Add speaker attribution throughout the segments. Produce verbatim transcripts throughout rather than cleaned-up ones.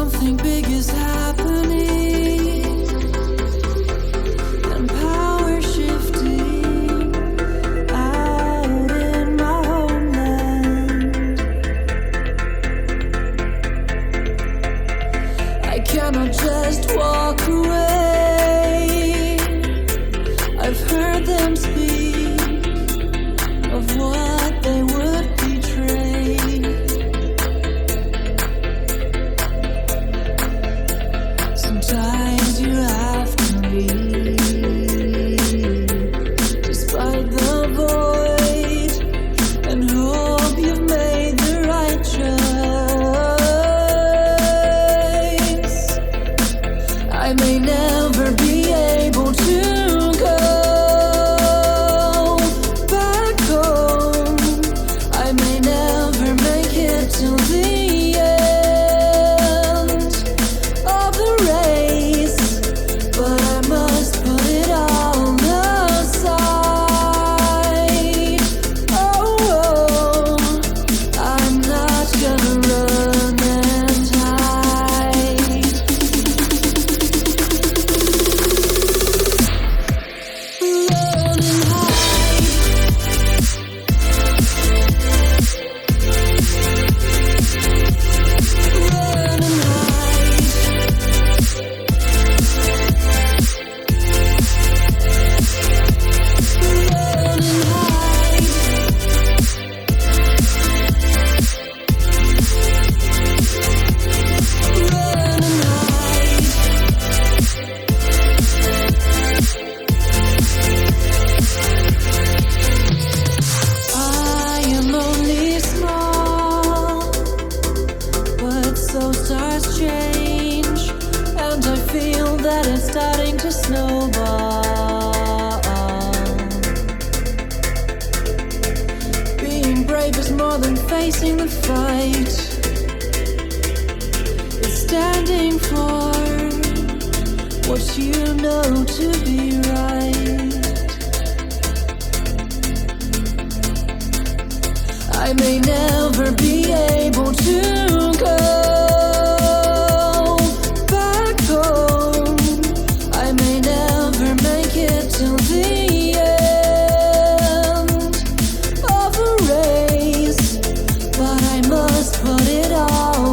Speaker 1: Something big is happening, and power shifting out in my homeland. I cannot just walk away. I've heard them speak of what they would betray. Sometimes you have to leave, despite the void, and hope you've made the right choice. I may never be able to go back home. I may never make it till the end of the race, but I must put it all aside. Oh, oh, I'm not gonna run and hide. Run and hide. Run and hide. Run and hide. Run and hide. I am only small, but so stars change, and I feel that it's starting to snowball. Being brave is more than facing the fight. It's standing for what you know to be right. I may never be able to go back home. I may never make it till the end of a race, but I must put it all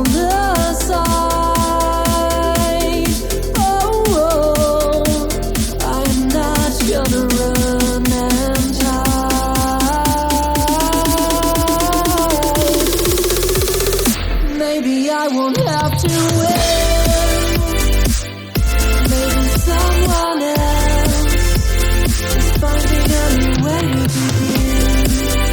Speaker 1: aside. Oh, oh, I'm not gonna run and hide. Maybe I won't have to win. Maybe someone else is finding a new way to begin.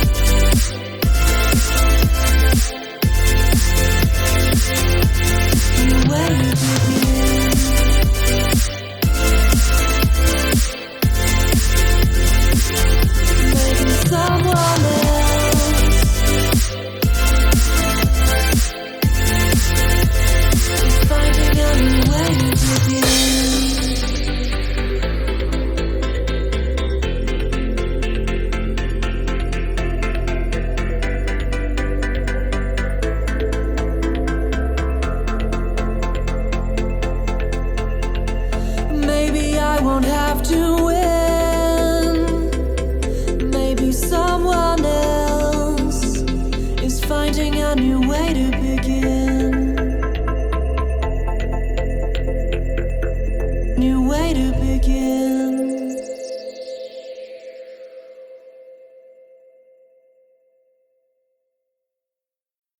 Speaker 1: New way to begin. Maybe someone else is finding a new way to begin. Maybe I won't have to win. Maybe someone else is finding a new way to begin. New way to begin.